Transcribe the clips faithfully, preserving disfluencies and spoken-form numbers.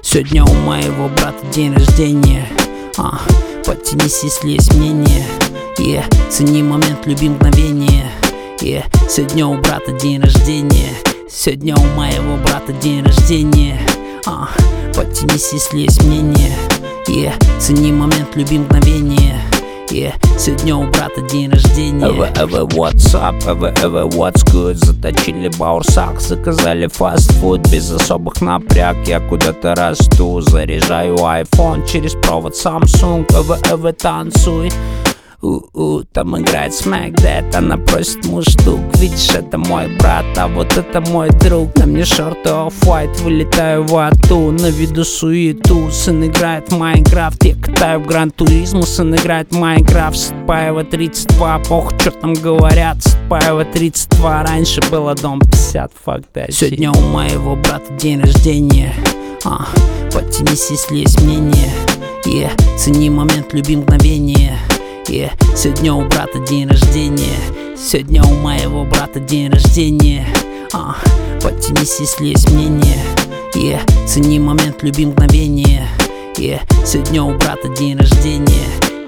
Сегодня у моего брата день рождения. а, Подтянись, если есть мнение. yeah. Цени момент, люби мгновение. yeah. Сегодня у брата день рождения. Сегодня у моего брата день рождения. а, Подтянись, если есть мнение. yeah. Цени момент, люби мгновение. yeah. Сегодня у брата день рождения. Эве, эве, what's up, эве, эве, what's good. Заточили баурсак, заказали фастфуд. Без особых напряг я куда-то расту. Заряжаю iPhone через провод Samsung. Эве, эве, танцуй. У-у, там играет Smack That. Она просит муштук. Видишь, это мой брат, а вот это мой друг. На мне шорты off-white, вылетаю в ату. На виду суету, сын играет в Майнкрафт. Я катаю в Гран Туризму, сын играет в Майнкрафт. Сатпаева тридцать два, похуй, что там говорят. Сатпаева тридцать два, раньше было дом пятьдесят, fuck that. Сегодня у моего брата день рождения. а, Подтянись, если есть мнение. yeah. Цени момент, люби мгновение. yeah. Сегодня у брата день рождения. Сегодня у моего брата день рождения. а, Подтянись, если есть мнение. yeah. Цени момент, люби мгновение. yeah. Сегодня у брата день рождения.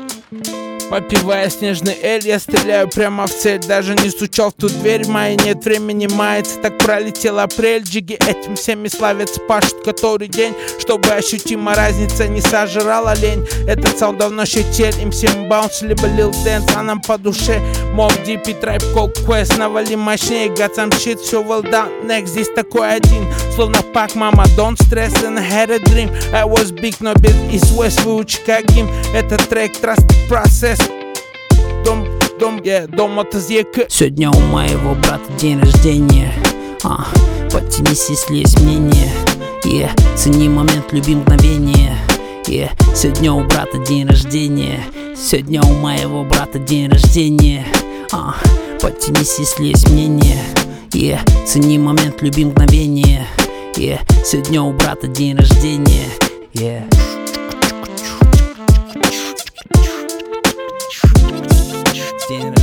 Попивая снежный эль, я стреляю прямо в цель. Даже не стучал в ту дверь, моей нет времени мается. Так пролетел апрель, джиги этим всеми славятся. Пашут который день, чтобы ощутима разница не сожрала лень. Этот саунд давно щетель, им всем баунс, либо лил дэнс, а нам по душе Моб Дип и Tribe Called Quest. Навали мощнее, got some shit, все well done. Next, здесь такой один, словно пак, мама, don't stress and I had a dream. I was big, но без East West, выучи как гимн. Этот трек, trusted process. Дом, дом, yeah, дом от языка. Сегодня у моего брата день рождения. а, Подтянись, если есть мнение. yeah. Цени момент, люби мгновение. yeah. Сегодня у брата день рождения. Сегодня у моего брата день рождения. а, Подтянись, если есть мнение. yeah. Цени момент, люби мгновение. yeah. Сегодня у брата день рождения. yeah. День